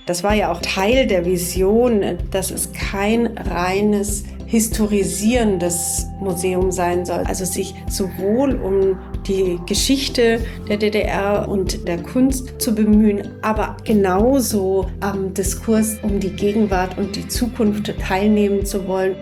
Das war ja auch Teil der Vision, dass es kein reines historisierendes Museum sein soll. Also sich sowohl um die Geschichte der DDR und der Kunst zu bemühen, aber genauso am Diskurs um die Gegenwart und die Zukunft teilnehmen zu wollen.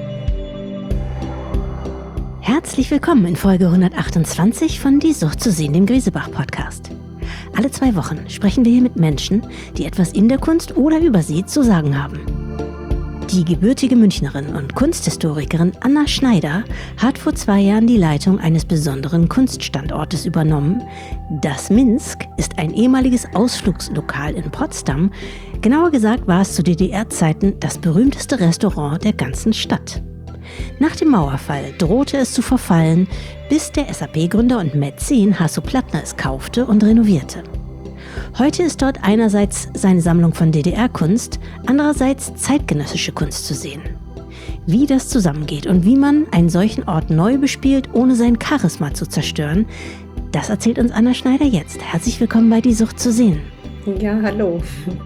Herzlich willkommen in Folge 128 von Die Sucht zu sehen, dem Griesebach-Podcast. Alle 2 Wochen sprechen wir hier mit Menschen, die etwas in der Kunst oder über sie zu sagen haben. Die gebürtige Münchnerin und Kunsthistorikerin Anna Schneider hat vor 2 Jahren die Leitung eines besonderen Kunststandortes übernommen. Das Minsk ist ein ehemaliges Ausflugslokal in Potsdam. Genauer gesagt war es zu DDR-Zeiten das berühmteste Restaurant der ganzen Stadt. Nach dem Mauerfall drohte es zu verfallen, bis der SAP-Gründer und Mäzen Hasso Plattner es kaufte und renovierte. Heute ist dort einerseits seine Sammlung von DDR-Kunst, andererseits zeitgenössische Kunst zu sehen. Wie das zusammengeht und wie man einen solchen Ort neu bespielt, ohne sein Charisma zu zerstören, das erzählt uns Anna Schneider jetzt. Herzlich willkommen bei Die Sucht zu sehen. Ja, hallo.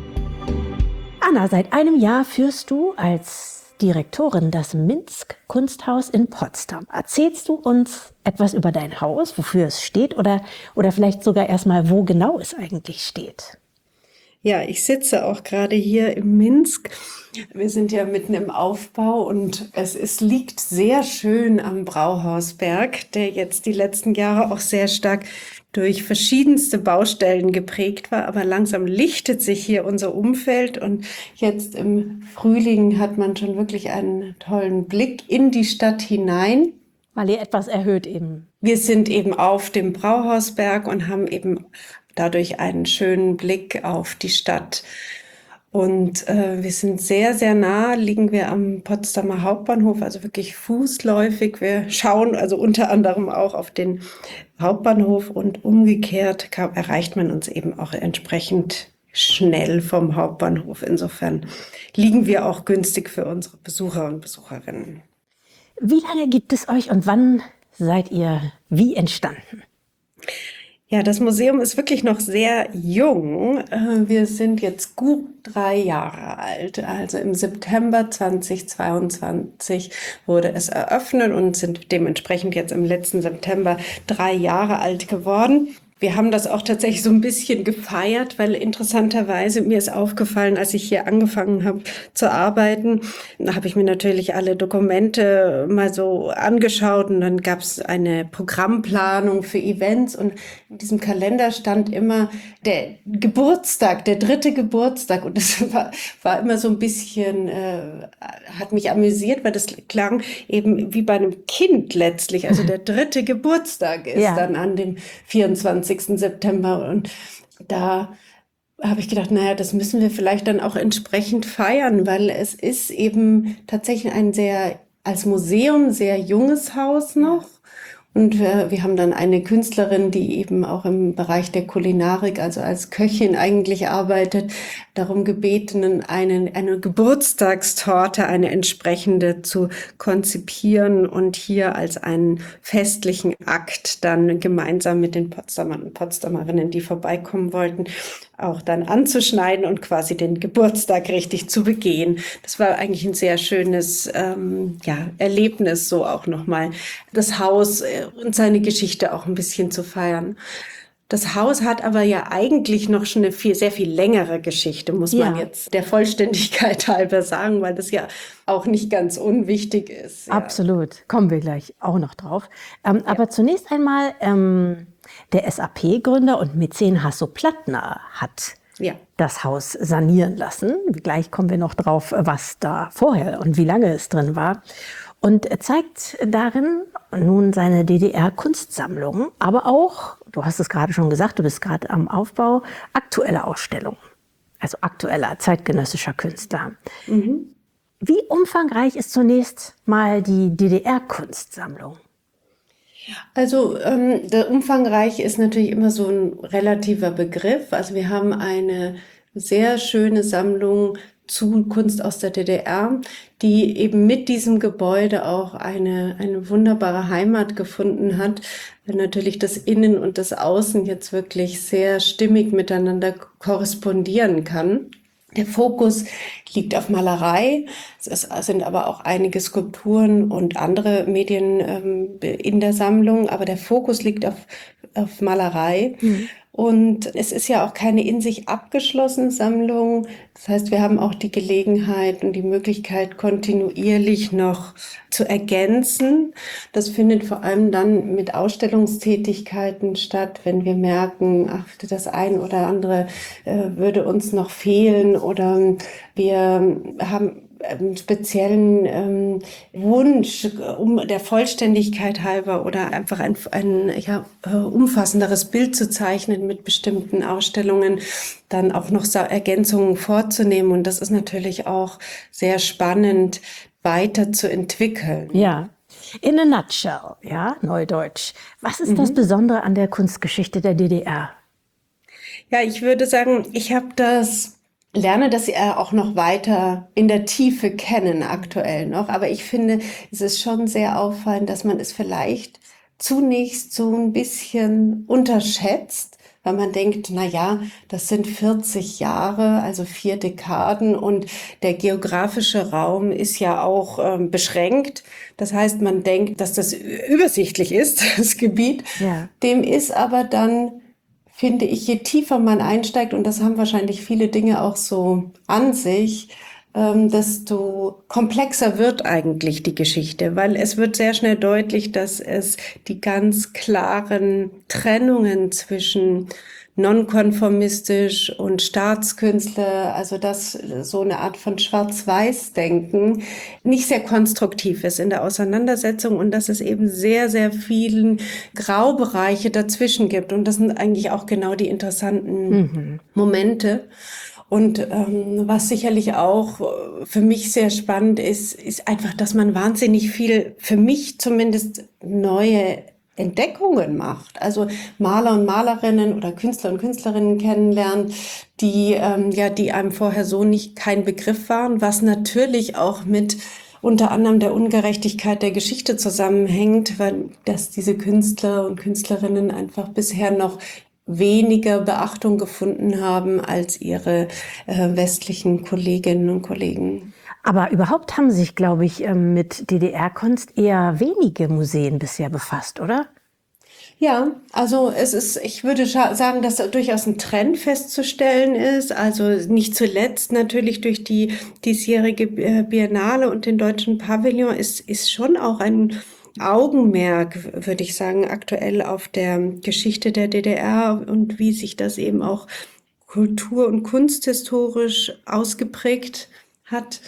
Anna, seit einem Jahr führst du als Direktorin das Minsk Kunsthaus in Potsdam. Erzählst du uns etwas über dein Haus, wofür es steht oder vielleicht sogar erstmal, wo genau es eigentlich steht? Ja, ich sitze auch gerade hier im Minsk. Wir sind ja mitten im Aufbau und es liegt sehr schön am Brauhausberg, der jetzt die letzten Jahre auch sehr stark durch verschiedenste Baustellen geprägt war. Aber langsam lichtet sich hier unser Umfeld und jetzt im Frühling hat man schon wirklich einen tollen Blick in die Stadt hinein. Weil ihr etwas erhöht eben. Wir sind eben auf dem Brauhausberg und haben eben dadurch einen schönen Blick auf die Stadt. Und wir sind sehr, sehr nah, liegen wir am Potsdamer Hauptbahnhof, also wirklich fußläufig. Wir schauen also unter anderem auch auf den Hauptbahnhof und umgekehrt erreicht man uns eben auch entsprechend schnell vom Hauptbahnhof. Insofern liegen wir auch günstig für unsere Besucher und Besucherinnen. Wie lange gibt es euch und wann seid ihr wie entstanden? Ja, das Museum ist wirklich noch sehr jung. Wir sind jetzt gut 3 Jahre alt. Also im September 2022 wurde es eröffnet und sind dementsprechend jetzt im letzten September 3 Jahre alt geworden. Wir haben das auch tatsächlich so ein bisschen gefeiert, weil interessanterweise mir ist aufgefallen, als ich hier angefangen habe zu arbeiten, da habe ich mir natürlich alle Dokumente mal so angeschaut und dann gab es eine Programmplanung für Events und in diesem Kalender stand immer der Geburtstag, der 3. Geburtstag und das war immer so ein bisschen, hat mich amüsiert, weil das klang eben wie bei einem Kind letztlich, also der 3. Geburtstag ist dann an dem 24. September und da habe ich gedacht, naja, das müssen wir vielleicht dann auch entsprechend feiern, weil es ist eben tatsächlich ein als Museum sehr junges Haus noch. Und wir haben dann eine Künstlerin, die eben auch im Bereich der Kulinarik, also als Köchin eigentlich arbeitet, darum gebeten, eine Geburtstagstorte, eine entsprechende zu konzipieren und hier als einen festlichen Akt dann gemeinsam mit den Potsdamern und Potsdamerinnen, die vorbeikommen wollten, auch dann anzuschneiden und quasi den Geburtstag richtig zu begehen. Das war eigentlich ein sehr schönes Erlebnis, so auch nochmal das Haus und seine Geschichte auch ein bisschen zu feiern. Das Haus hat aber ja eigentlich noch schon eine sehr viel längere Geschichte, muss man jetzt der Vollständigkeit halber sagen, weil das ja auch nicht ganz unwichtig ist. Ja. Absolut, kommen wir gleich auch noch drauf. Aber zunächst einmal, der SAP-Gründer und Mäzen Hasso Plattner hat das Haus sanieren lassen. Gleich kommen wir noch drauf, was da vorher und wie lange es drin war. Und er zeigt darin nun seine DDR-Kunstsammlung, aber auch, du hast es gerade schon gesagt, du bist gerade am Aufbau, aktuelle Ausstellungen, also aktueller zeitgenössischer Künstler. Mhm. Wie umfangreich ist zunächst mal die DDR-Kunstsammlung? Also der umfangreich ist natürlich immer so ein relativer Begriff. Also wir haben eine sehr schöne Sammlung zu Kunst aus der DDR, die eben mit diesem Gebäude auch eine wunderbare Heimat gefunden hat, weil natürlich das Innen und das Außen jetzt wirklich sehr stimmig miteinander korrespondieren kann. Der Fokus liegt auf Malerei. Sind aber auch einige Skulpturen und andere Medien in der Sammlung, aber der Fokus liegt auf Malerei. Mhm. Und es ist ja auch keine in sich abgeschlossene Sammlung. Das heißt, wir haben auch die Gelegenheit und die Möglichkeit, kontinuierlich noch zu ergänzen. Das findet vor allem dann mit Ausstellungstätigkeiten statt, wenn wir merken, ach, das eine oder andere würde uns noch fehlen, oder wir haben einen speziellen Wunsch, um der Vollständigkeit halber oder einfach ein umfassenderes Bild zu zeichnen mit bestimmten Ausstellungen, dann auch noch Ergänzungen vorzunehmen. Und das ist natürlich auch sehr spannend, weiterzuentwickeln. Ja. In a nutshell, ja, Neudeutsch. Was ist das Besondere an der Kunstgeschichte der DDR? Ja, ich würde sagen, lerne das ja auch noch weiter in der Tiefe kennen, aktuell noch. Aber ich finde, es ist schon sehr auffallend, dass man es vielleicht zunächst so ein bisschen unterschätzt, weil man denkt, na ja, das sind 40 Jahre, also 4 Dekaden, und der geografische Raum ist ja auch beschränkt. Das heißt, man denkt, dass das übersichtlich ist, das Gebiet. Ja. Dem ist aber dann, finde ich, je tiefer man einsteigt, und das haben wahrscheinlich viele Dinge auch so an sich, desto komplexer wird eigentlich die Geschichte, weil es wird sehr schnell deutlich, dass es die ganz klaren Trennungen zwischen nonkonformistisch und Staatskünstler, also das so eine Art von Schwarz-Weiß-Denken, nicht sehr konstruktiv ist in der Auseinandersetzung, und dass es eben sehr, sehr vielen Graubereiche dazwischen gibt. Und das sind eigentlich auch genau die interessanten Momente. Und was sicherlich auch für mich sehr spannend ist einfach, dass man wahnsinnig viel, für mich zumindest, neue Entdeckungen macht. Also Maler und Malerinnen oder Künstler und Künstlerinnen kennenlernt, die einem vorher so nicht kein Begriff waren, was natürlich auch mit unter anderem der Ungerechtigkeit der Geschichte zusammenhängt, weil dass diese Künstler und Künstlerinnen einfach bisher noch weniger Beachtung gefunden haben als ihre westlichen Kolleginnen und Kollegen. Aber überhaupt haben sich, glaube ich, mit DDR-Kunst eher wenige Museen bisher befasst, oder? Ja, also ich würde sagen, dass da durchaus ein Trend festzustellen ist. Also nicht zuletzt natürlich durch die diesjährige Biennale und den deutschen Pavillon ist schon auch ein Augenmerk, würde ich sagen, aktuell auf der Geschichte der DDR und wie sich das eben auch kultur- und kunsthistorisch ausgeprägt hat.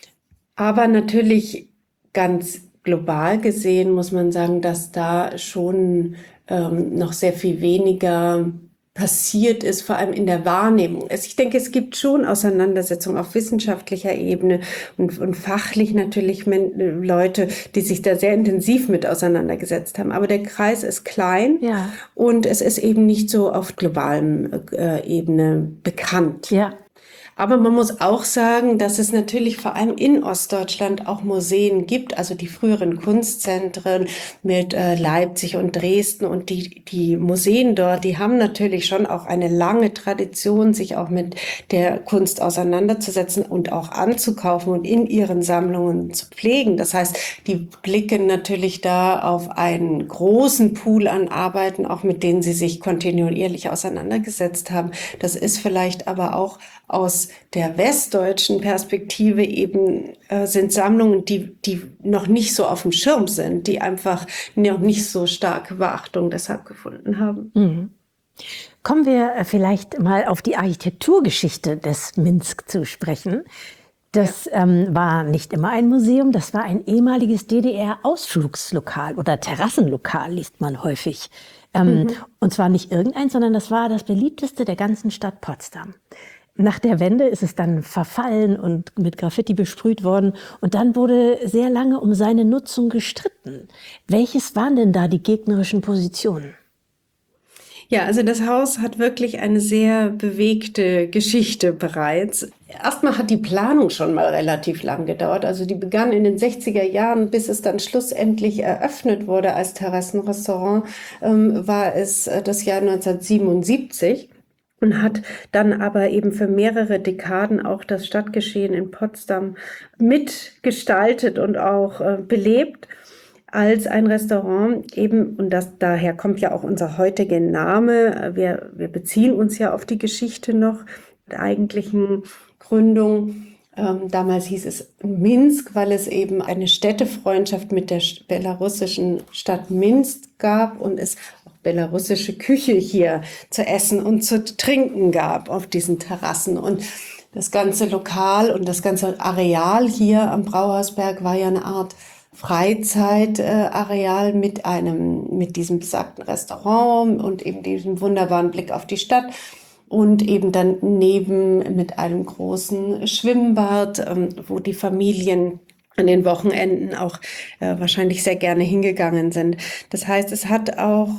Aber natürlich ganz global gesehen muss man sagen, dass da schon noch sehr viel weniger passiert ist, vor allem in der Wahrnehmung. Ich denke, es gibt schon Auseinandersetzungen auf wissenschaftlicher Ebene und fachlich natürlich Leute, die sich da sehr intensiv mit auseinandergesetzt haben. Aber der Kreis ist klein, Ja. und es ist eben nicht so auf globalem Ebene bekannt. Ja. Aber man muss auch sagen, dass es natürlich vor allem in Ostdeutschland auch Museen gibt, also die früheren Kunstzentren mit Leipzig und Dresden, und die Museen dort, die haben natürlich schon auch eine lange Tradition, sich auch mit der Kunst auseinanderzusetzen und auch anzukaufen und in ihren Sammlungen zu pflegen. Das heißt, die blicken natürlich da auf einen großen Pool an Arbeiten, auch mit denen sie sich kontinuierlich auseinandergesetzt haben. Das ist vielleicht aber auch aus der westdeutschen Perspektive eben sind Sammlungen, die noch nicht so auf dem Schirm sind, die einfach noch nicht so starke Beachtung deshalb gefunden haben. Mhm. Kommen wir vielleicht mal auf die Architekturgeschichte des Minsk zu sprechen. Das war nicht immer ein Museum, das war ein ehemaliges DDR-Ausflugslokal oder Terrassenlokal, liest man häufig. Und zwar nicht irgendein, sondern das war das beliebteste der ganzen Stadt Potsdam. Nach der Wende ist es dann verfallen und mit Graffiti besprüht worden. Und dann wurde sehr lange um seine Nutzung gestritten. Welches waren denn da die gegnerischen Positionen? Ja, also das Haus hat wirklich eine sehr bewegte Geschichte bereits. Erstmal hat die Planung schon mal relativ lang gedauert. Also die begann in den 60er Jahren, bis es dann schlussendlich eröffnet wurde als Terrassenrestaurant, war es das Jahr 1977. und hat dann aber eben für mehrere Dekaden auch das Stadtgeschehen in Potsdam mitgestaltet und auch belebt als ein Restaurant eben, und daher kommt ja auch unser heutiger Name. Wir beziehen uns ja auf die Geschichte noch der eigentlichen Gründung. Damals hieß es Minsk, weil es eben eine Städtefreundschaft mit der belarussischen Stadt Minsk gab und es auch belarussische Küche hier zu essen und zu trinken gab auf diesen Terrassen. Und das ganze Lokal und das ganze Areal hier am Brauhausberg war ja eine Art Freizeitareal mit diesem besagten Restaurant und eben diesem wunderbaren Blick auf die Stadt. Und eben dann neben mit einem großen Schwimmbad, wo die Familien an den Wochenenden auch wahrscheinlich sehr gerne hingegangen sind. Das heißt, es hat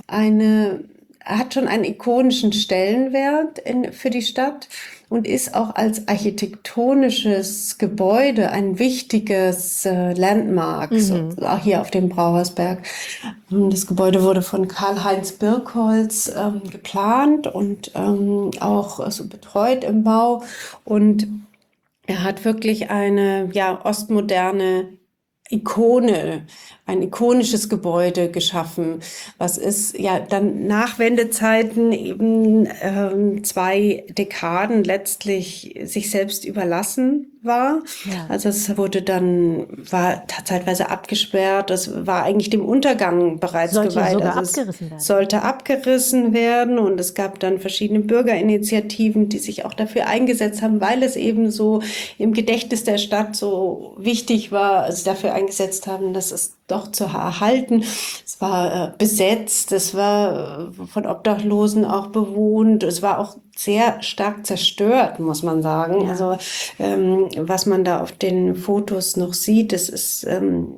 schon einen ikonischen Stellenwert für die Stadt und ist auch als architektonisches Gebäude ein wichtiges Landmark, auch hier auf dem Brauhausberg. Das Gebäude wurde von Karl-Heinz Birkholz geplant und auch so betreut im Bau. Und er hat wirklich eine ostmoderne Ikone, ein ikonisches Gebäude geschaffen, was ist ja dann nach Wendezeiten eben 2 Dekaden letztlich sich selbst überlassen war. Ja. Also es war zeitweise abgesperrt, das war eigentlich dem Untergang bereits geweiht. Also es sollte abgerissen werden und es gab dann verschiedene Bürgerinitiativen, die sich auch dafür eingesetzt haben, weil es eben so im Gedächtnis der Stadt so wichtig war, also dafür eingesetzt haben, dass es doch zu erhalten. Es war besetzt, es war von Obdachlosen auch bewohnt, es war auch sehr stark zerstört, muss man sagen. Ja. Also was man da auf den Fotos noch sieht, das ist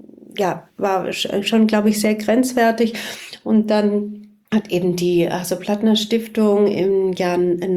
war schon, glaube ich, sehr grenzwertig. Und dann hat eben die Hasso-Plattner Stiftung im Jahr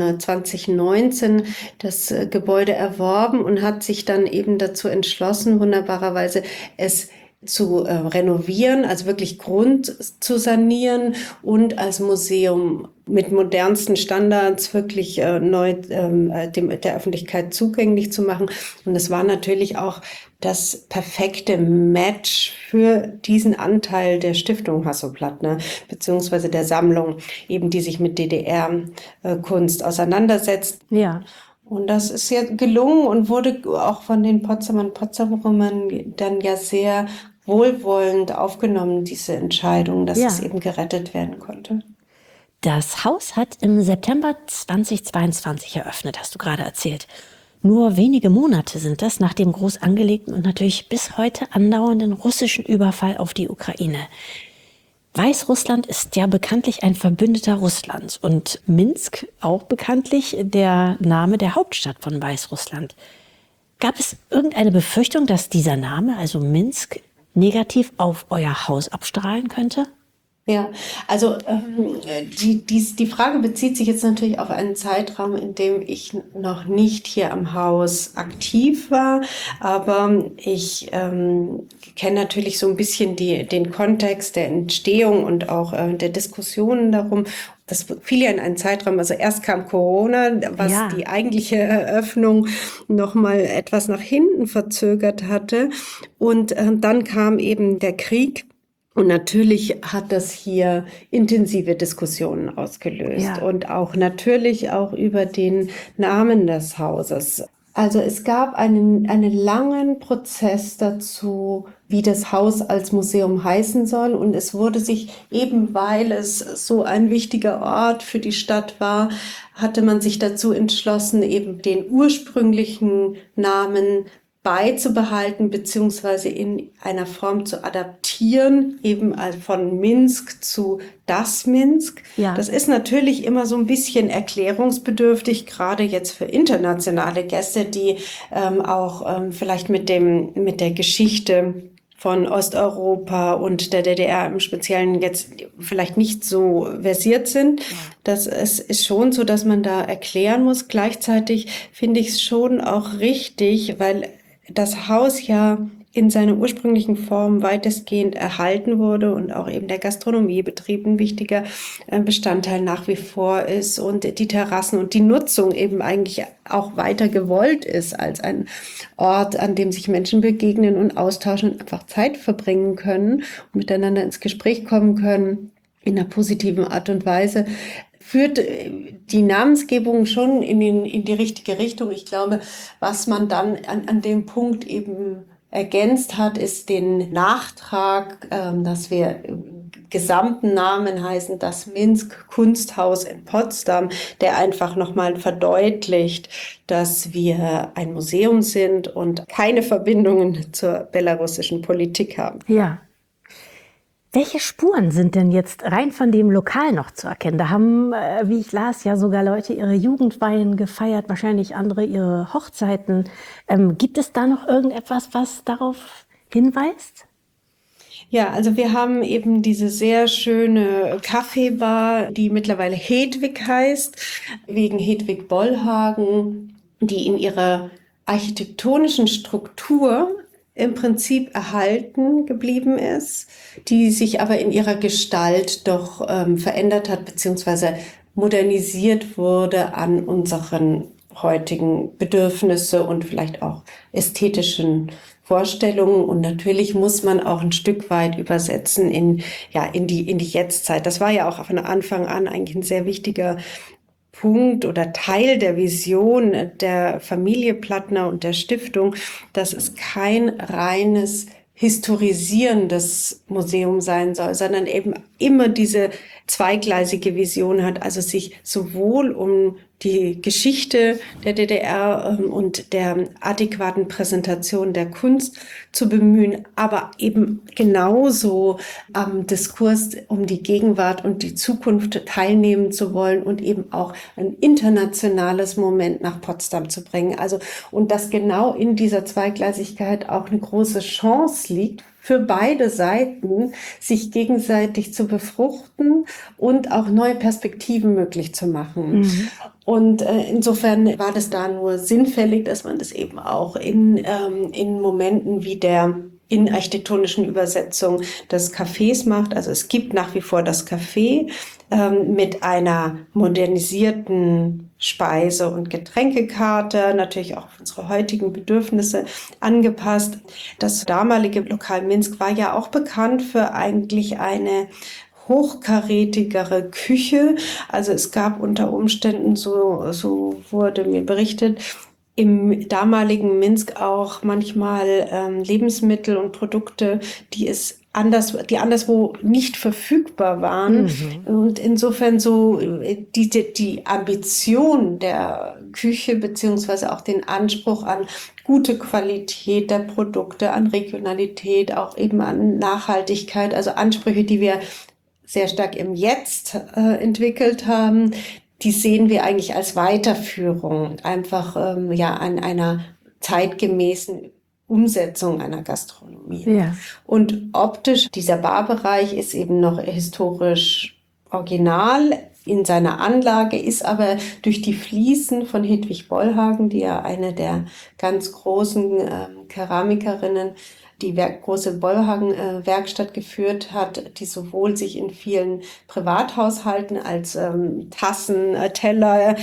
2019 das Gebäude erworben und hat sich dann eben dazu entschlossen, wunderbarerweise es zu renovieren, also wirklich Grund zu sanieren und als Museum mit modernsten Standards wirklich neu der Öffentlichkeit zugänglich zu machen. Und es war natürlich auch das perfekte Match für diesen Anteil der Stiftung Hasso-Plattner, beziehungsweise der Sammlung, eben die sich mit DDR-Kunst auseinandersetzt. Ja. Und das ist ja gelungen und wurde auch von den Potsdamern und Potsdamerinnen dann ja sehr wohlwollend aufgenommen, diese Entscheidung, dass es eben gerettet werden konnte. Das Haus hat im September 2022 eröffnet, hast du gerade erzählt. Nur wenige Monate sind das nach dem groß angelegten und natürlich bis heute andauernden russischen Überfall auf die Ukraine. Weißrussland ist ja bekanntlich ein Verbündeter Russlands und Minsk auch bekanntlich der Name der Hauptstadt von Weißrussland. Gab es irgendeine Befürchtung, dass dieser Name, also Minsk, negativ auf euer Haus abstrahlen könnte? Ja, also die Frage bezieht sich jetzt natürlich auf einen Zeitraum, in dem ich noch nicht hier am Haus aktiv war, aber ich kenne natürlich so ein bisschen den Kontext der Entstehung und auch der Diskussionen darum. Das fiel ja in einen Zeitraum, also erst kam Corona, was die eigentliche Eröffnung noch mal etwas nach hinten verzögert hatte, und dann kam eben der Krieg. Und natürlich hat das hier intensive Diskussionen ausgelöst und auch natürlich auch über den Namen des Hauses. Also es gab einen langen Prozess dazu, wie das Haus als Museum heißen soll. Und es wurde sich, eben weil es so ein wichtiger Ort für die Stadt war, hatte man sich dazu entschlossen, eben den ursprünglichen Namen beizubehalten beziehungsweise in einer Form zu adaptieren, eben von Minsk zu das Minsk. Ja. Das ist natürlich immer so ein bisschen erklärungsbedürftig, gerade jetzt für internationale Gäste, die auch vielleicht mit der Geschichte von Osteuropa und der DDR im Speziellen jetzt vielleicht nicht so versiert sind. Das ist schon so, dass man da erklären muss. Gleichzeitig finde ich es schon auch richtig, weil das Haus ja in seiner ursprünglichen Form weitestgehend erhalten wurde und auch eben der Gastronomiebetrieb ein wichtiger Bestandteil nach wie vor ist und die Terrassen und die Nutzung eben eigentlich auch weiter gewollt ist als ein Ort, an dem sich Menschen begegnen und austauschen und einfach Zeit verbringen können und miteinander ins Gespräch kommen können in einer positiven Art und Weise, führt die Namensgebung schon in die richtige Richtung. Ich glaube, was man dann an dem Punkt eben ergänzt hat, ist den Nachtrag, dass wir im gesamten Namen heißen das Minsk Kunsthaus in Potsdam, der einfach nochmal verdeutlicht, dass wir ein Museum sind und keine Verbindungen zur belarussischen Politik haben. Ja. Welche Spuren sind denn jetzt rein von dem Lokal noch zu erkennen? Da haben, wie ich las, ja sogar Leute ihre Jugendweihen gefeiert, wahrscheinlich andere ihre Hochzeiten. Gibt es da noch irgendetwas, was darauf hinweist? Ja, also wir haben eben diese sehr schöne Kaffeebar, die mittlerweile Hedwig heißt, wegen Hedwig Bollhagen, die in ihrer architektonischen Struktur im Prinzip erhalten geblieben ist, die sich aber in ihrer Gestalt doch verändert hat, beziehungsweise modernisiert wurde an unseren heutigen Bedürfnisse und vielleicht auch ästhetischen Vorstellungen. Und natürlich muss man auch ein Stück weit übersetzen in die Jetztzeit. Das war ja auch von Anfang an eigentlich ein sehr wichtiger Punkt oder Teil der Vision der Familie Plattner und der Stiftung, dass es kein reines historisierendes Museum sein soll, sondern eben immer diese zweigleisige Vision hat, also sich sowohl um die Geschichte der DDR und der adäquaten Präsentation der Kunst zu bemühen, aber eben genauso am Diskurs um die Gegenwart und die Zukunft teilnehmen zu wollen und eben auch ein internationales Moment nach Potsdam zu bringen. Also, und dass genau in dieser Zweigleisigkeit auch eine große Chance liegt, für beide Seiten, sich gegenseitig zu befruchten und auch neue Perspektiven möglich zu machen. Mhm. Und insofern war das da nur sinnfällig, dass man das eben auch in Momenten wie der in architektonischen Übersetzung des Cafés macht. Also es gibt nach wie vor das Café mit einer modernisierten Speise- und Getränkekarte, natürlich auch auf unsere heutigen Bedürfnisse angepasst. Das damalige Lokal Minsk war ja auch bekannt für eigentlich eine hochkarätigere Küche. Also es gab unter Umständen, so wurde mir berichtet, im damaligen Minsk auch manchmal Lebensmittel und Produkte, die anderswo nicht verfügbar waren. Mhm. Und insofern so die Ambition der Küche beziehungsweise auch den Anspruch an gute Qualität der Produkte, an Regionalität, auch eben an Nachhaltigkeit, also Ansprüche, die wir sehr stark im Jetzt entwickelt haben, die sehen wir eigentlich als Weiterführung einfach an einer zeitgemäßen Umsetzung einer Gastronomie. Ja. Und optisch, dieser Barbereich ist eben noch historisch original in seiner Anlage, ist aber durch die Fliesen von Hedwig Bollhagen, die ja eine der ganz großen Keramikerinnen, die große Bollhagen-Werkstatt geführt hat, die sowohl sich in vielen Privathaushalten als Tassen, Teller,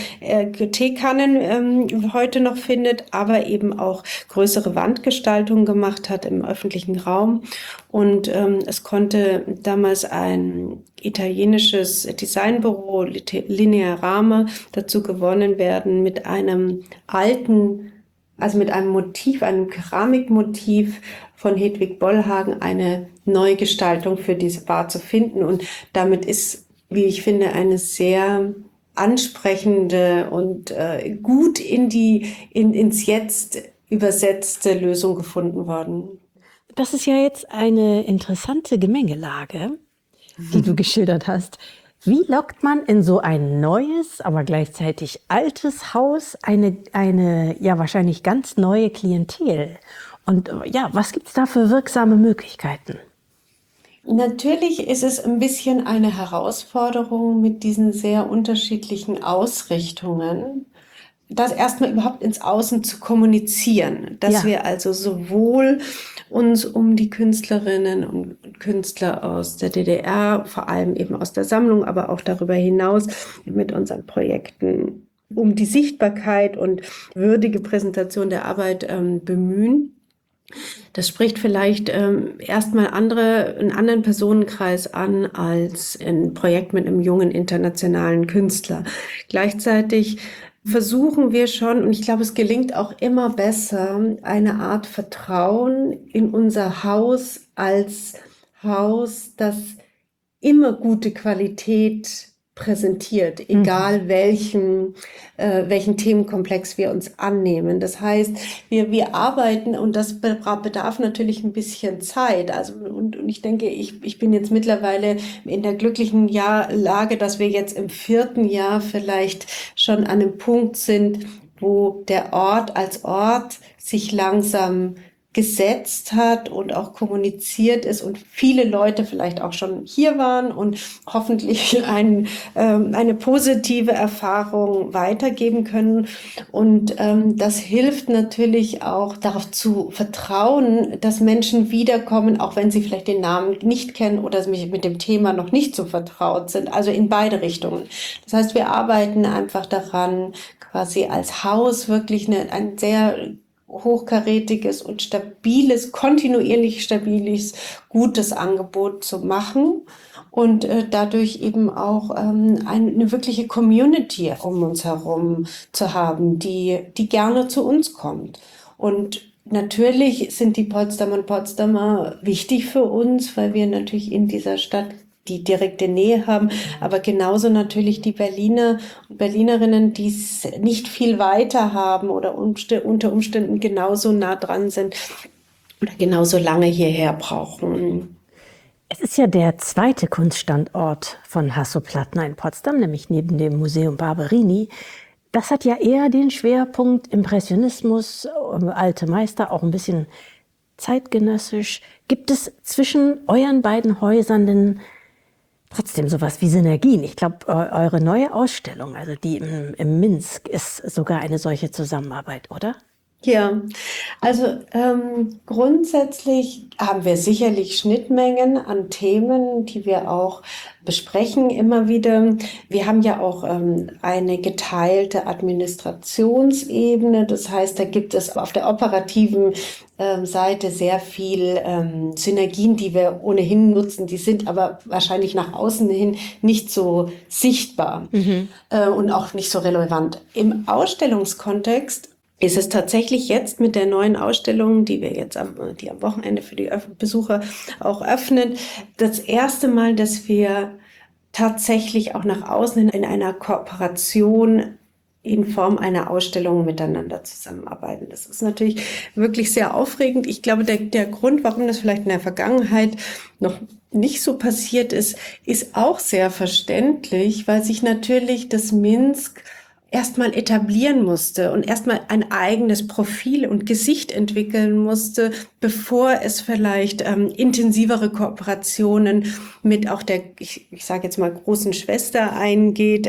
Teekannen heute noch findet, aber eben auch größere Wandgestaltungen gemacht hat im öffentlichen Raum. Und es konnte damals ein italienisches Designbüro, Linearama, dazu gewonnen werden, mit einem alten, also mit einem Motiv, einem Keramikmotiv von Hedwig Bollhagen eine Neugestaltung für diese Bar zu finden. Und damit ist, wie ich finde, eine sehr ansprechende und gut ins Jetzt übersetzte Lösung gefunden worden. Das ist ja jetzt eine interessante Gemengelage, die du geschildert hast. Wie lockt man in so ein neues, aber gleichzeitig altes Haus eine ja wahrscheinlich ganz neue Klientel? Und ja, was gibt es da für wirksame Möglichkeiten? Natürlich ist es ein bisschen eine Herausforderung mit diesen sehr unterschiedlichen Ausrichtungen. das erstmal überhaupt ins Außen zu kommunizieren, dass wir also sowohl uns um die Künstlerinnen und Künstler aus der DDR, vor allem eben aus der Sammlung, aber auch darüber hinaus mit unseren Projekten um die Sichtbarkeit und würdige Präsentation der Arbeit bemühen. Das spricht vielleicht erstmal einen anderen Personenkreis an als ein Projekt mit einem jungen internationalen Künstler. Gleichzeitig versuchen wir schon, und ich glaube, es gelingt auch immer besser, eine Art Vertrauen in unser Haus als Haus, das immer gute Qualität präsentiert, egal welchen Themenkomplex wir uns annehmen. Das heißt, wir arbeiten, und das bedarf natürlich ein bisschen Zeit. Also, und ich denke, ich bin jetzt mittlerweile in der glücklichen Lage, dass wir jetzt im 4. Jahr vielleicht schon an einem Punkt sind, wo der Ort als Ort sich langsam gesetzt hat und auch kommuniziert ist und viele Leute vielleicht auch schon hier waren und hoffentlich eine positive Erfahrung weitergeben können. Und das hilft natürlich auch, darauf zu vertrauen, dass Menschen wiederkommen, auch wenn sie vielleicht den Namen nicht kennen oder mit dem Thema noch nicht so vertraut sind. Also in beide Richtungen. Das heißt, wir arbeiten einfach daran, quasi als Haus wirklich ein sehr hochkarätiges und stabiles, kontinuierlich stabiles, gutes Angebot zu machen und dadurch eben auch eine wirkliche Community um uns herum zu haben, die gerne zu uns kommt. Und natürlich sind die Potsdamer und Potsdamer wichtig für uns, weil wir natürlich in dieser Stadt die direkte Nähe haben, aber genauso natürlich die Berliner und Berlinerinnen, die es nicht viel weiter haben oder unter Umständen genauso nah dran sind oder genauso lange hierher brauchen. Es ist ja der zweite Kunststandort von Hasso-Plattner in Potsdam, nämlich neben dem Museum Barberini. Das hat ja eher den Schwerpunkt Impressionismus, alte Meister, auch ein bisschen zeitgenössisch. Gibt es zwischen euren beiden Häusern denn trotzdem sowas wie Synergien? Ich glaube, eure neue Ausstellung, also die im Minsk, ist sogar eine solche Zusammenarbeit, oder? Ja, also grundsätzlich haben wir sicherlich Schnittmengen an Themen, die wir auch besprechen immer wieder. Wir haben ja auch eine geteilte Administrationsebene. Das heißt, da gibt es auf der operativen Seite sehr viel Synergien, die wir ohnehin nutzen. Die sind aber wahrscheinlich nach außen hin nicht so sichtbar und auch nicht so relevant. Im Ausstellungskontext ist es tatsächlich jetzt mit der neuen Ausstellung, die wir jetzt am Wochenende für die Besucher auch öffnen, das erste Mal, dass wir tatsächlich auch nach außen in einer Kooperation in Form einer Ausstellung miteinander zusammenarbeiten. Das ist natürlich wirklich sehr aufregend. Ich glaube, der Grund, warum das vielleicht in der Vergangenheit noch nicht so passiert ist, ist auch sehr verständlich, weil sich natürlich das Minsk erstmal etablieren musste und erstmal ein eigenes Profil und Gesicht entwickeln musste, bevor es vielleicht intensivere Kooperationen mit auch der, ich sage jetzt mal, großen Schwester eingeht,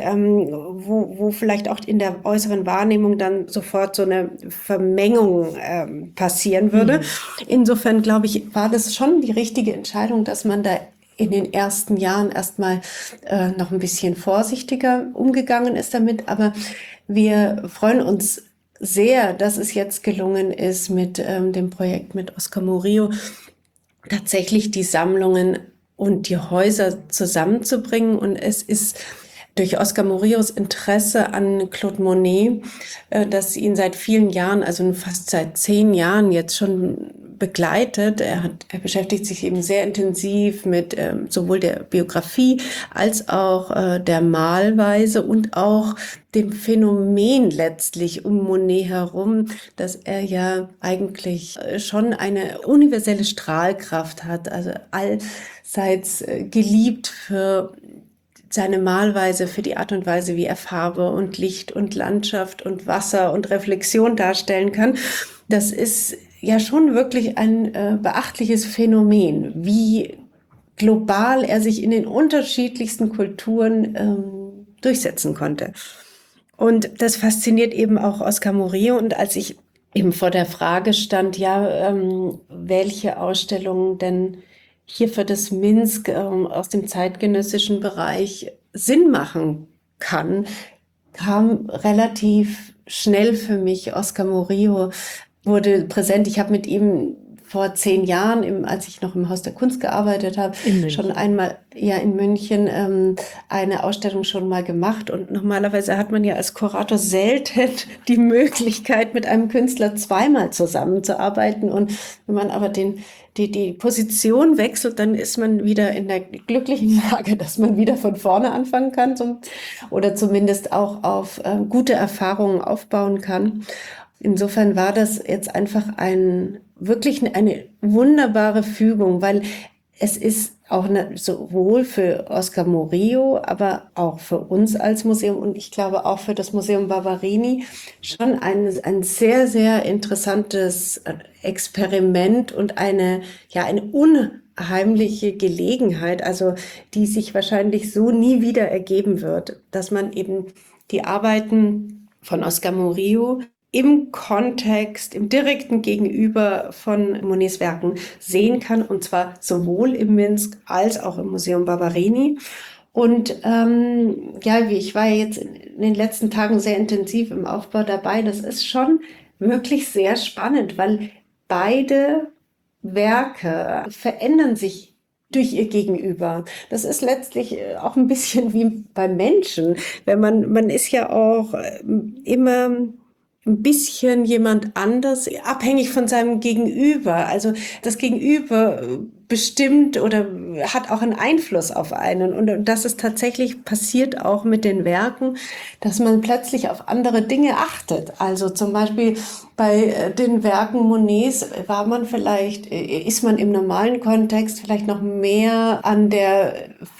wo vielleicht auch in der äußeren Wahrnehmung dann sofort so eine Vermengung passieren würde. Insofern, glaube ich, war das schon die richtige Entscheidung, dass man da in den ersten Jahren erstmal noch ein bisschen vorsichtiger umgegangen ist damit. Aber wir freuen uns sehr, dass es jetzt gelungen ist, mit dem Projekt mit Oscar Murillo tatsächlich die Sammlungen und die Häuser zusammenzubringen. Und es ist durch Oscar Murillos Interesse an Claude Monet, das ihn seit vielen Jahren, also fast seit 10 Jahren jetzt schon begleitet. Er beschäftigt sich eben sehr intensiv mit sowohl der Biografie als auch der Malweise und auch dem Phänomen letztlich um Monet herum, dass er ja eigentlich schon eine universelle Strahlkraft hat, also allseits geliebt für seine Malweise, für die Art und Weise, wie er Farbe und Licht und Landschaft und Wasser und Reflexion darstellen kann. Das ist ja schon wirklich ein beachtliches Phänomen, wie global er sich in den unterschiedlichsten Kulturen durchsetzen konnte. Und das fasziniert eben auch Oscar Murillo. Und als ich eben vor der Frage stand, welche Ausstellungen denn hier für das Minsk aus dem zeitgenössischen Bereich Sinn machen kann, kam relativ schnell für mich Oscar Murillo, wurde präsent. Ich habe mit ihm vor 10 Jahren, als ich noch im Haus der Kunst gearbeitet habe, schon einmal in München eine Ausstellung schon mal gemacht. Und normalerweise hat man ja als Kurator selten die Möglichkeit, mit einem Künstler zweimal zusammenzuarbeiten. Und wenn man aber die Position wechselt, dann ist man wieder in der glücklichen Lage, dass man wieder von vorne anfangen kann oder zumindest auch auf gute Erfahrungen aufbauen kann. Insofern war das jetzt einfach wirklich eine wunderbare Fügung, weil es ist auch sowohl für Oscar Murillo, aber auch für uns als Museum und ich glaube auch für das Museum Barberini schon ein sehr, sehr interessantes Experiment und eine unheimliche Gelegenheit, also die sich wahrscheinlich so nie wieder ergeben wird, dass man eben die Arbeiten von Oscar Murillo im Kontext, im direkten Gegenüber von Monets Werken sehen kann, und zwar sowohl im Minsk als auch im Museum Barberini. Und ich war jetzt in den letzten Tagen sehr intensiv im Aufbau dabei. Das ist schon wirklich sehr spannend, weil beide Werke verändern sich durch ihr Gegenüber. Das ist letztlich auch ein bisschen wie beim Menschen. Man ist ja auch immer ein bisschen jemand anders, abhängig von seinem Gegenüber. Also das Gegenüber bestimmt oder hat auch einen Einfluss auf einen. Und das ist tatsächlich passiert auch mit den Werken, dass man plötzlich auf andere Dinge achtet. Also zum Beispiel bei den Werken Monets ist man im normalen Kontext vielleicht noch mehr an der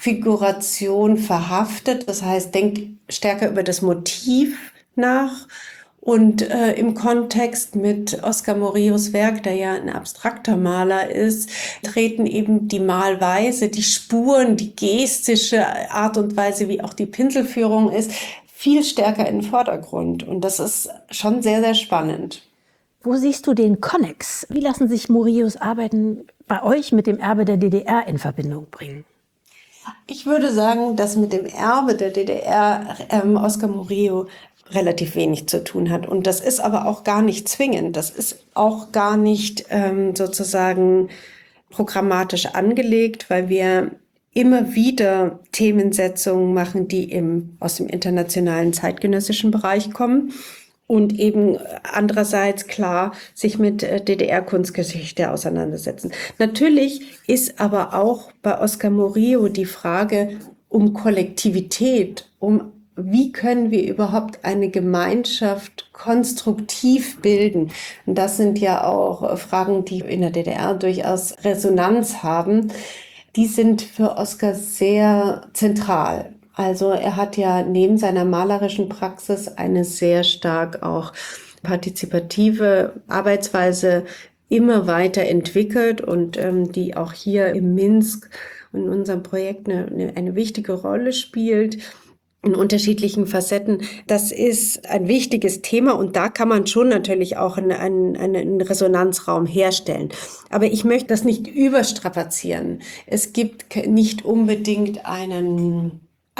Figuration verhaftet. Das heißt, denkt stärker über das Motiv nach. Und im Kontext mit Oscar Murillos Werk, der ja ein abstrakter Maler ist, treten eben die Malweise, die Spuren, die gestische Art und Weise, wie auch die Pinselführung ist, viel stärker in den Vordergrund. Und das ist schon sehr, sehr spannend. Wo siehst du den Konnex? Wie lassen sich Murillos Arbeiten bei euch mit dem Erbe der DDR in Verbindung bringen? Ich würde sagen, dass mit dem Erbe der DDR Oscar Murillo relativ wenig zu tun hat. Und das ist aber auch gar nicht zwingend. Das ist auch gar nicht sozusagen programmatisch angelegt, weil wir immer wieder Themensetzungen machen, die aus dem internationalen zeitgenössischen Bereich kommen. Und eben andererseits klar sich mit DDR-Kunstgeschichte auseinandersetzen. Natürlich ist aber auch bei Oscar Murillo die Frage um Kollektivität, wie können wir überhaupt eine Gemeinschaft konstruktiv bilden? Und das sind ja auch Fragen, die in der DDR durchaus Resonanz haben. Die sind für Oscar sehr zentral. Also er hat ja neben seiner malerischen Praxis eine sehr stark auch partizipative Arbeitsweise immer weiter entwickelt und die auch hier im Minsk in unserem Projekt eine wichtige Rolle spielt. In unterschiedlichen Facetten. Das ist ein wichtiges Thema und da kann man schon natürlich auch einen Resonanzraum herstellen. Aber ich möchte das nicht überstrapazieren. Es gibt nicht unbedingt einen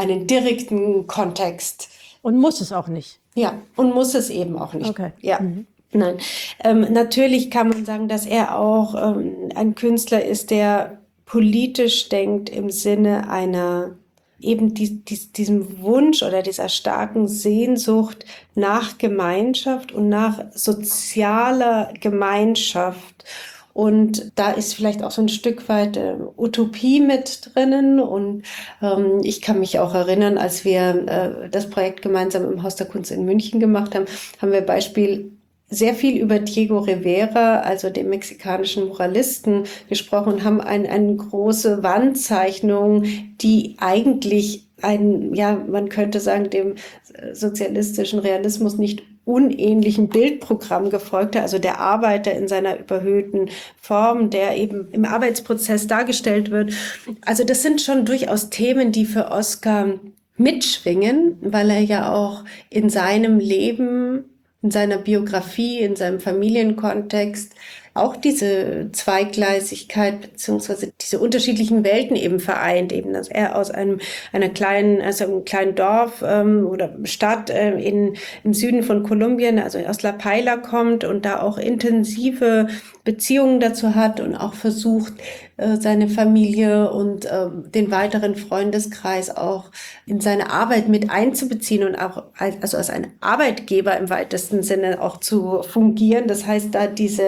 direkten Kontext. Und muss es auch nicht. Ja, und muss es eben auch nicht. Okay. Ja. Nein. Natürlich kann man sagen, dass er auch ein Künstler ist, der politisch denkt im Sinne einer eben diesem Wunsch oder dieser starken Sehnsucht nach Gemeinschaft und nach sozialer Gemeinschaft. Und da ist vielleicht auch so ein Stück weit Utopie mit drinnen. Und ich kann mich auch erinnern, als wir das Projekt gemeinsam im Haus der Kunst in München gemacht haben, haben wir sehr viel über Diego Rivera, also den mexikanischen Muralisten, gesprochen und haben eine große Wandzeichnung, die eigentlich man könnte sagen, dem sozialistischen Realismus nicht unähnlichen Bildprogramm gefolgte, also der Arbeiter in seiner überhöhten Form, der eben im Arbeitsprozess dargestellt wird. Also das sind schon durchaus Themen, die für Oscar mitschwingen, weil er ja auch in seinem Leben, in seiner Biografie, in seinem Familienkontext auch diese Zweigleisigkeit beziehungsweise diese unterschiedlichen Welten eben vereint, eben, dass er aus einem kleinen Dorf oder Stadt im Süden von Kolumbien, also aus La Paila kommt und da auch intensive Beziehungen dazu hat und auch versucht, seine Familie und den weiteren Freundeskreis auch in seine Arbeit mit einzubeziehen und auch also als ein Arbeitgeber im weitesten Sinne auch zu fungieren. Das heißt, da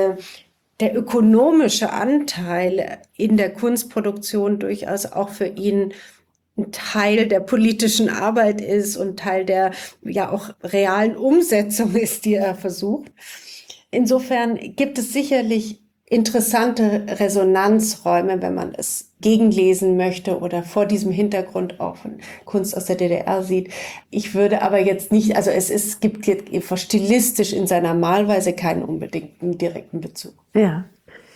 der ökonomische Anteil in der Kunstproduktion durchaus auch für ihn ein Teil der politischen Arbeit ist und Teil der ja auch realen Umsetzung ist, die er versucht. Insofern gibt es sicherlich interessante Resonanzräume, wenn man es gegenlesen möchte oder vor diesem Hintergrund auch von Kunst aus der DDR sieht. Ich würde aber jetzt nicht, also gibt jetzt stilistisch in seiner Malweise keinen unbedingten direkten Bezug. Ja.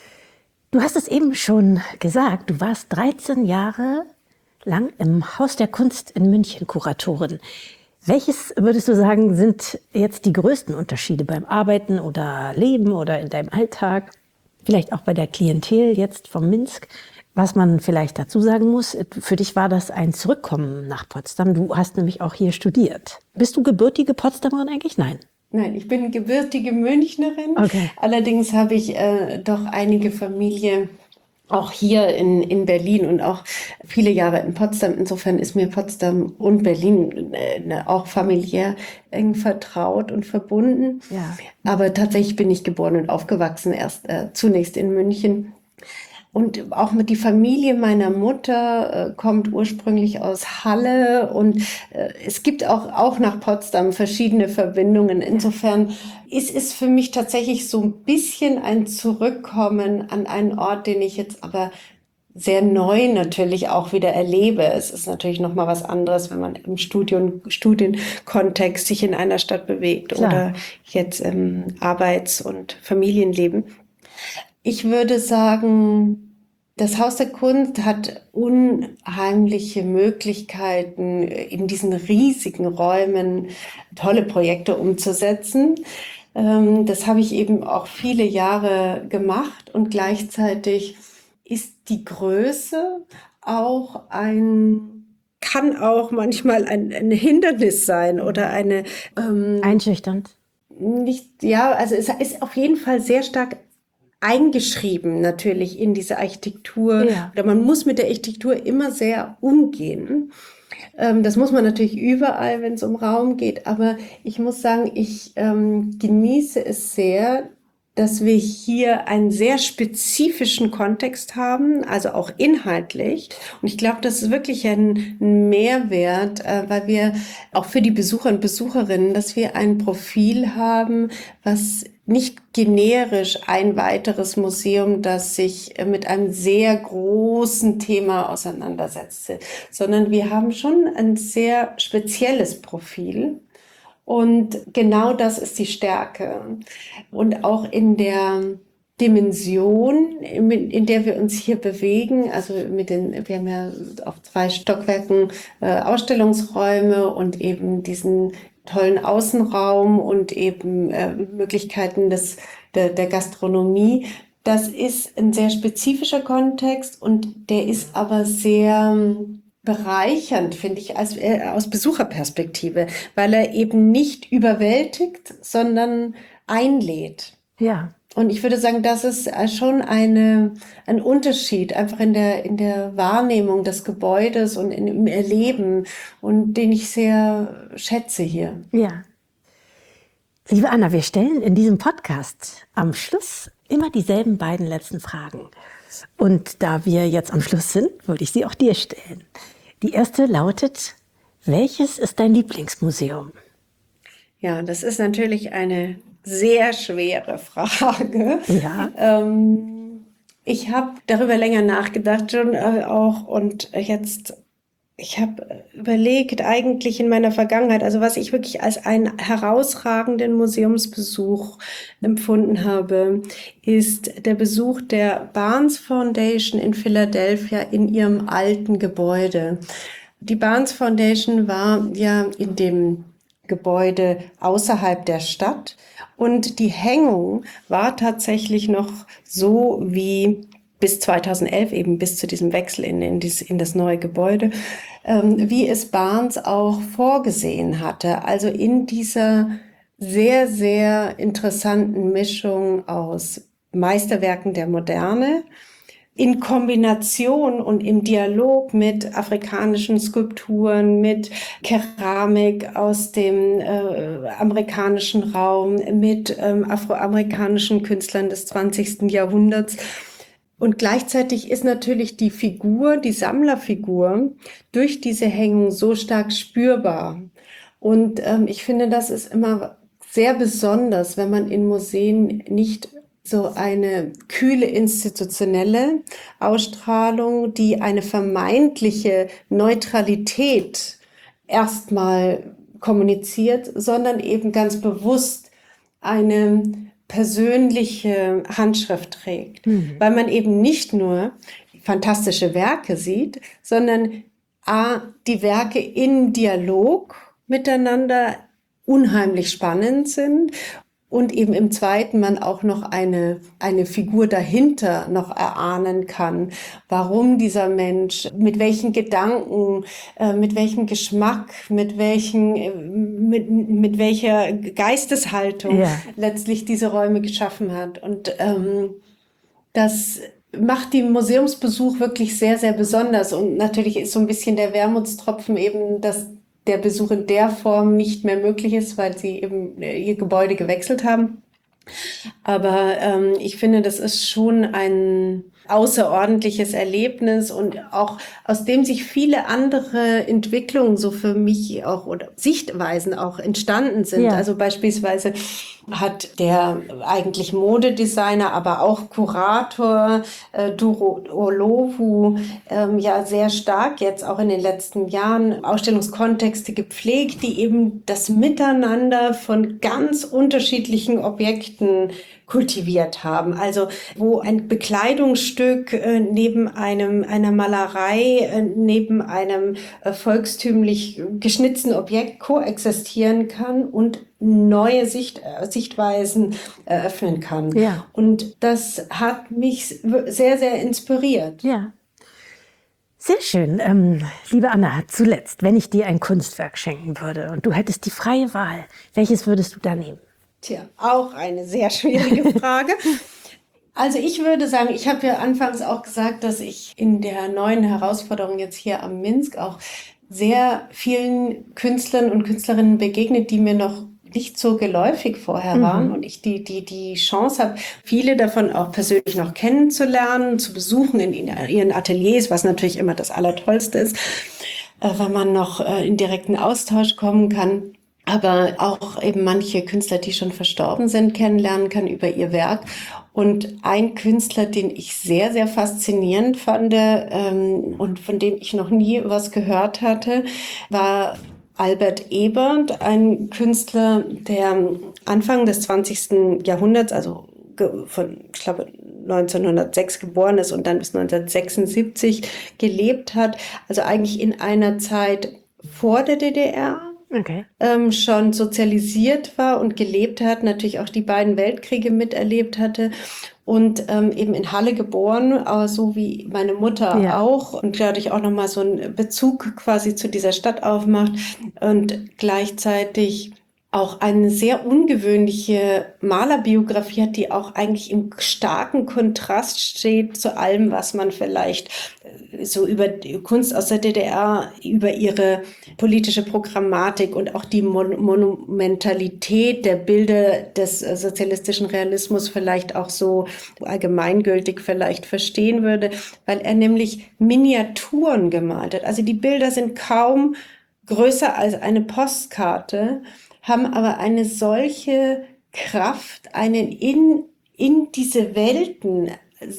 Du hast es eben schon gesagt, du warst 13 Jahre lang im Haus der Kunst in München Kuratorin. Welches, würdest du sagen, sind jetzt die größten Unterschiede beim Arbeiten oder Leben oder in deinem Alltag? Vielleicht auch bei der Klientel jetzt vom Minsk. Was man vielleicht dazu sagen muss, für dich war das ein Zurückkommen nach Potsdam. Du hast nämlich auch hier studiert. Bist du gebürtige Potsdamerin eigentlich? Nein. Nein, ich bin gebürtige Münchnerin. Okay. Allerdings habe ich doch einige Familie auch hier in Berlin und auch viele Jahre in Potsdam. Insofern ist mir Potsdam und Berlin auch familiär eng vertraut und verbunden. Ja. Aber tatsächlich bin ich geboren und aufgewachsen, zunächst in München. Und auch mit die Familie meiner Mutter kommt ursprünglich aus Halle und es gibt auch nach Potsdam verschiedene Verbindungen. Insofern ist es für mich tatsächlich so ein bisschen ein Zurückkommen an einen Ort, den ich jetzt aber sehr neu natürlich auch wieder erlebe. Es ist natürlich noch mal was anderes, wenn man im Studienkontext sich in einer Stadt bewegt. Klar. Oder jetzt im Arbeits- und Familienleben. Ich würde sagen, das Haus der Kunst hat unheimliche Möglichkeiten, in diesen riesigen Räumen tolle Projekte umzusetzen. Das habe ich eben auch viele Jahre gemacht und gleichzeitig ist die Größe kann auch manchmal ein Hindernis sein oder Einschüchternd. also es ist auf jeden Fall sehr stark eingeschrieben natürlich in diese Architektur. Ja. Oder man muss mit der Architektur immer sehr umgehen. Das muss man natürlich überall, wenn es um Raum geht. Aber ich muss sagen, ich genieße es sehr, dass wir hier einen sehr spezifischen Kontext haben, also auch inhaltlich. Und ich glaube, das ist wirklich ein Mehrwert, weil wir auch für die Besucher und Besucherinnen, dass wir ein Profil haben, was nicht generisch ein weiteres Museum, das sich mit einem sehr großen Thema auseinandersetzt, sondern wir haben schon ein sehr spezielles Profil. Und genau das ist die Stärke. Und auch in der Dimension, in der wir uns hier bewegen, also wir haben ja auf 2 Stockwerken Ausstellungsräume und eben diesen tollen Außenraum und eben Möglichkeiten der Gastronomie. Das ist ein sehr spezifischer Kontext und der ist aber sehr bereichernd, finde ich, aus Besucherperspektive, weil er eben nicht überwältigt, sondern einlädt. Ja. Und ich würde sagen, das ist schon ein Unterschied, einfach in der Wahrnehmung des Gebäudes und im Erleben und den ich sehr schätze hier. Ja. Liebe Anna, wir stellen in diesem Podcast am Schluss immer dieselben beiden letzten Fragen. Und da wir jetzt am Schluss sind, wollte ich sie auch dir stellen. Die erste lautet: Welches ist dein Lieblingsmuseum? Ja, das ist natürlich eine sehr schwere Frage. Ja. Ich habe darüber länger nachgedacht schon auch und ich habe überlegt eigentlich in meiner Vergangenheit, also was ich wirklich als einen herausragenden Museumsbesuch empfunden habe, ist der Besuch der Barnes Foundation in Philadelphia in ihrem alten Gebäude. Die Barnes Foundation war ja in dem Gebäude außerhalb der Stadt und die Hängung war tatsächlich noch so wie bis 2011, eben bis zu diesem Wechsel in das neue Gebäude, wie es Barnes auch vorgesehen hatte. Also in dieser sehr, sehr interessanten Mischung aus Meisterwerken der Moderne, in Kombination und im Dialog mit afrikanischen Skulpturen, mit Keramik aus dem amerikanischen Raum, mit afroamerikanischen Künstlern des 20. Jahrhunderts. Und gleichzeitig ist natürlich die Figur, die Sammlerfigur, durch diese Hängung so stark spürbar. Und ich finde, das ist immer sehr besonders, wenn man in Museen nicht so eine kühle institutionelle Ausstrahlung, die eine vermeintliche Neutralität erstmal kommuniziert, sondern eben ganz bewusst eine persönliche Handschrift trägt, weil man eben nicht nur fantastische Werke sieht, sondern die Werke in Dialog miteinander unheimlich spannend sind und eben im zweiten man auch noch eine Figur dahinter noch erahnen kann, warum dieser Mensch, mit welchen Gedanken, mit welchem Geschmack, mit welcher Geisteshaltung letztlich diese Räume geschaffen hat. Und das macht den Museumsbesuch wirklich sehr, sehr besonders. Und natürlich ist so ein bisschen der Wermutstropfen eben, dass der Besuch in der Form nicht mehr möglich ist, weil sie eben ihr Gebäude gewechselt haben. Aber ich finde, das ist schon ein außerordentliches Erlebnis und auch aus dem sich viele andere Entwicklungen so für mich auch oder Sichtweisen auch entstanden sind. Ja. Also beispielsweise hat der eigentlich Modedesigner, aber auch Kurator Duro Olowu ja sehr stark jetzt auch in den letzten Jahren Ausstellungskontexte gepflegt, die eben das Miteinander von ganz unterschiedlichen Objekten kultiviert haben. Also wo ein Bekleidungsstück neben einer Malerei, neben einem volkstümlich geschnitzten Objekt koexistieren kann und neue Sichtweisen eröffnen kann. Ja. Und das hat mich sehr, sehr inspiriert. Ja. Sehr schön. Liebe Anna, zuletzt, wenn ich dir ein Kunstwerk schenken würde und du hättest die freie Wahl, welches würdest du da nehmen? Tja, auch eine sehr schwierige Frage. Also ich würde sagen, ich habe ja anfangs auch gesagt, dass ich in der neuen Herausforderung jetzt hier am Minsk auch sehr vielen Künstlern und Künstlerinnen begegnet, die mir noch nicht so geläufig vorher waren und ich die Chance habe, viele davon auch persönlich noch kennenzulernen, zu besuchen in ihren Ateliers, was natürlich immer das Allertollste ist, wenn man noch in direkten Austausch kommen kann. Aber auch eben manche Künstler, die schon verstorben sind, kennenlernen kann über ihr Werk. Und ein Künstler, den ich sehr, sehr faszinierend fand und von dem ich noch nie was gehört hatte, war Albert Ebert, ein Künstler, der Anfang des 20. Jahrhunderts, also ich glaube 1906 geboren ist und dann bis 1976 gelebt hat. Also eigentlich in einer Zeit vor der DDR. Okay. Schon sozialisiert war und gelebt hat, natürlich auch die beiden Weltkriege miterlebt hatte und eben in Halle geboren, so wie meine Mutter auch und dadurch auch nochmal so einen Bezug quasi zu dieser Stadt aufmacht und gleichzeitig auch eine sehr ungewöhnliche Malerbiografie hat, die auch eigentlich im starken Kontrast steht zu allem, was man vielleicht so über die Kunst aus der DDR, über ihre politische Programmatik und auch die Monumentalität der Bilder des sozialistischen Realismus vielleicht auch so allgemeingültig vielleicht verstehen würde, weil er nämlich Miniaturen gemalt hat. Also die Bilder sind kaum größer als eine Postkarte, haben aber eine solche Kraft, einen in diese Welten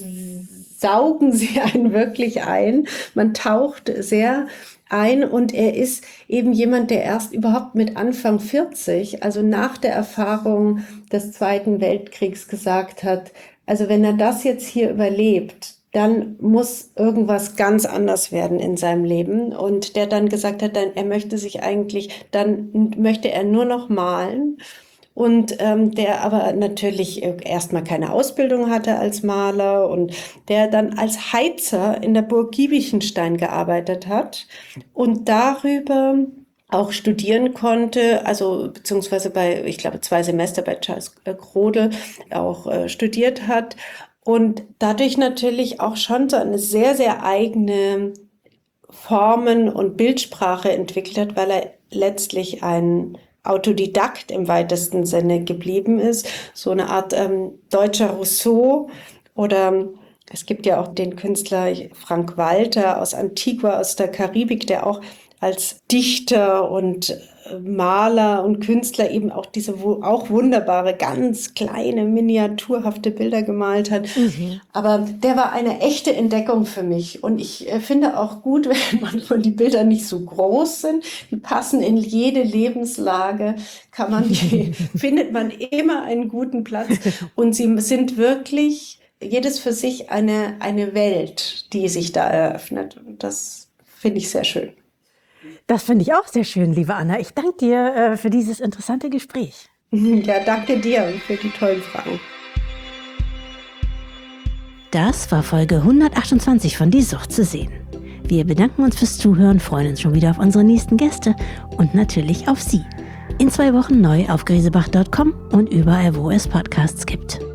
saugen sie einen wirklich ein. Man taucht sehr ein und er ist eben jemand, der erst überhaupt mit Anfang 40, also nach der Erfahrung des Zweiten Weltkriegs gesagt hat, also wenn er das jetzt hier überlebt, dann muss irgendwas ganz anders werden in seinem Leben. Und der dann gesagt hat, dann möchte er nur noch malen. Und der aber natürlich erstmal keine Ausbildung hatte als Maler und der dann als Heizer in der Burg Giebichenstein gearbeitet hat und darüber auch studieren konnte, also beziehungsweise ich glaube, 2 Semester bei Charles Grodel auch studiert hat und dadurch natürlich auch schon so eine sehr, sehr eigene Formen und Bildsprache entwickelt hat, weil er letztlich ein Autodidakt im weitesten Sinne geblieben ist, so eine Art deutscher Rousseau oder es gibt ja auch den Künstler Frank Walter aus Antigua, aus der Karibik, der auch als Dichter und Maler und Künstler eben auch diese auch wunderbare, ganz kleine, miniaturhafte Bilder gemalt hat. Aber der war eine echte Entdeckung für mich. Und ich finde auch gut, wenn manchmal die Bilder nicht so groß sind. Die passen in jede Lebenslage, findet man immer einen guten Platz. Und sie sind wirklich jedes für sich eine Welt, die sich da eröffnet. Und das finde ich sehr schön. Das finde ich auch sehr schön, liebe Anna. Ich danke dir für dieses interessante Gespräch. Ja, danke dir für die tollen Fragen. Das war Folge 128 von Die Sucht zu sehen. Wir bedanken uns fürs Zuhören, freuen uns schon wieder auf unsere nächsten Gäste und natürlich auf Sie. In 2 Wochen neu auf griesebach.com und überall, wo es Podcasts gibt.